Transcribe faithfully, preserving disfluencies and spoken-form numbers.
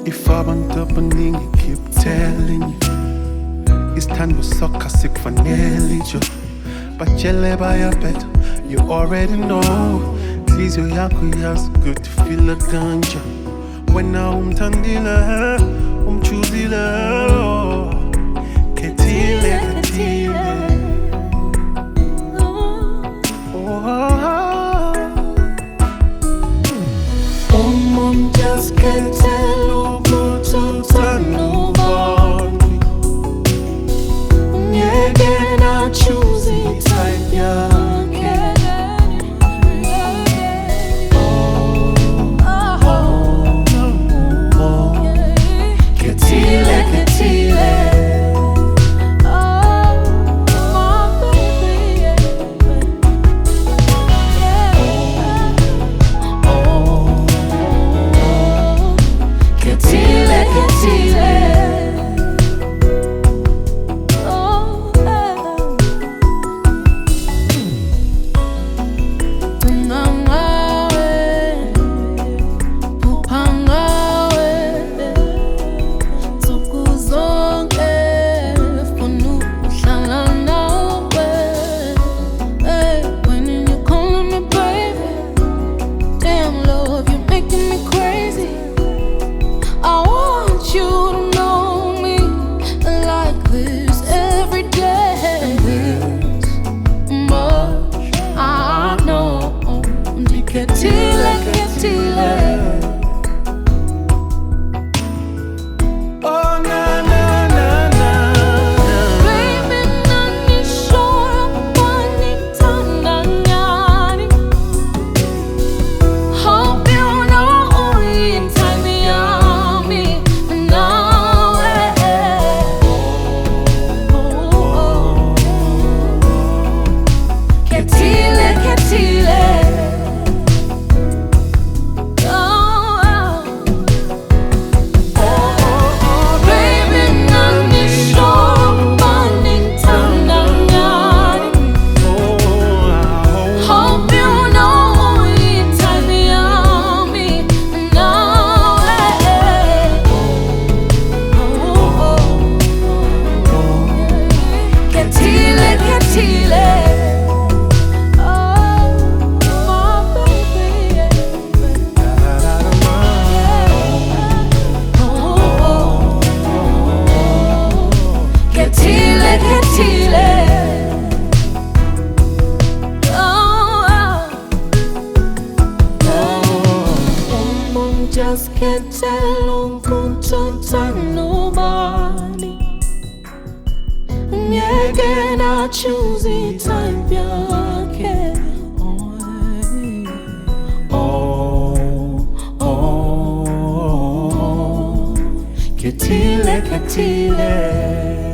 Abantu abaningi keep telling you isithando sakho asikufanele nje, batshele bayabetha, you already know. Inhliziyo yakho yazi good feel kanje wena umthandile umchuzile, khethile khethile. Mom just can't tell ukuthi uthanda ubani. Ngeke na choose i-type yakhe. Oh, oh, oh, oh. Khethile khethile. Khethile khethile. Oh na na na na. Baby nanishoya wanithanda ngani. Hope you know i-type yami nawe. Oh, khethile khethile. Just can't tell ukuthi uthanda ubani. Ngeke na choose i-type yakhe. Oh, oh, khethile khethile.